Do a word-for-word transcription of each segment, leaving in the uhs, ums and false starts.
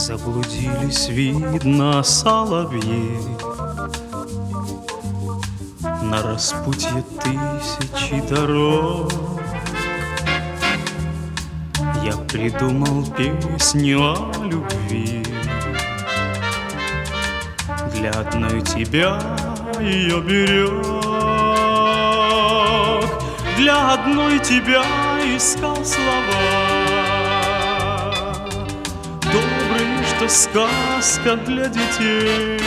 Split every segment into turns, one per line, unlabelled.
Заблудились, видно, соловьи на распутье тысячи дорог. Я придумал песню о любви, для одной тебя ее берег, для одной тебя искал слова. Добрые, что сказка для детей,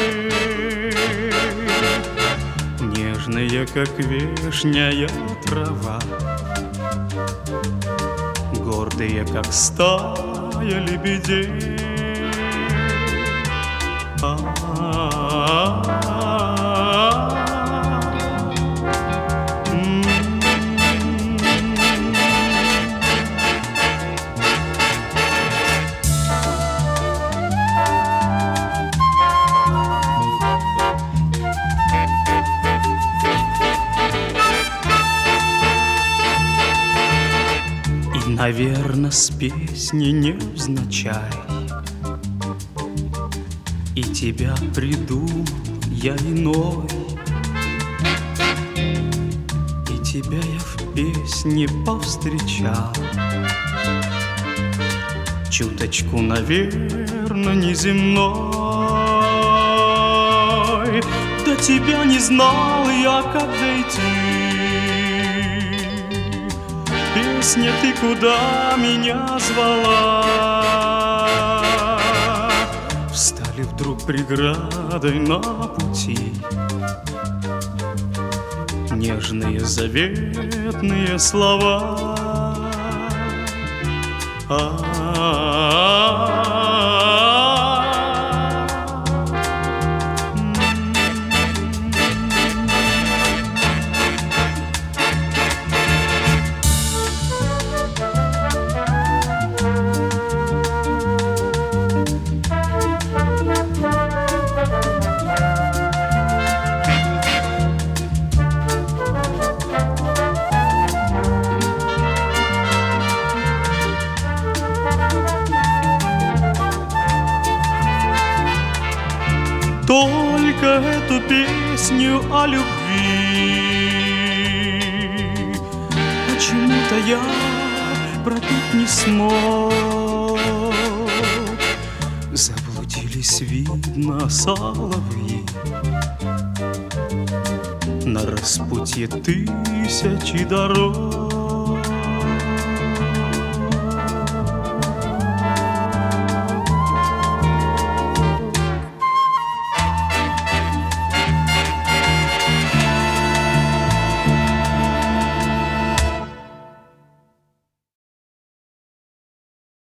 нежные, как вешняя трава, гордые, как стая лебедей. Наверно, с песни невзначай и тебя придумал я иной, и тебя я в песне повстречал. Чуточку, наверно, неземной. До тебя не знал я, как дойти. Песня, ты куда меня звала? Встали вдруг преградой на пути нежные заветные слова. А-а-а-а. Только эту песню о любви почему-то я пропеть не смог. Заблудились, видно, соловьи на распутье тысячи дорог.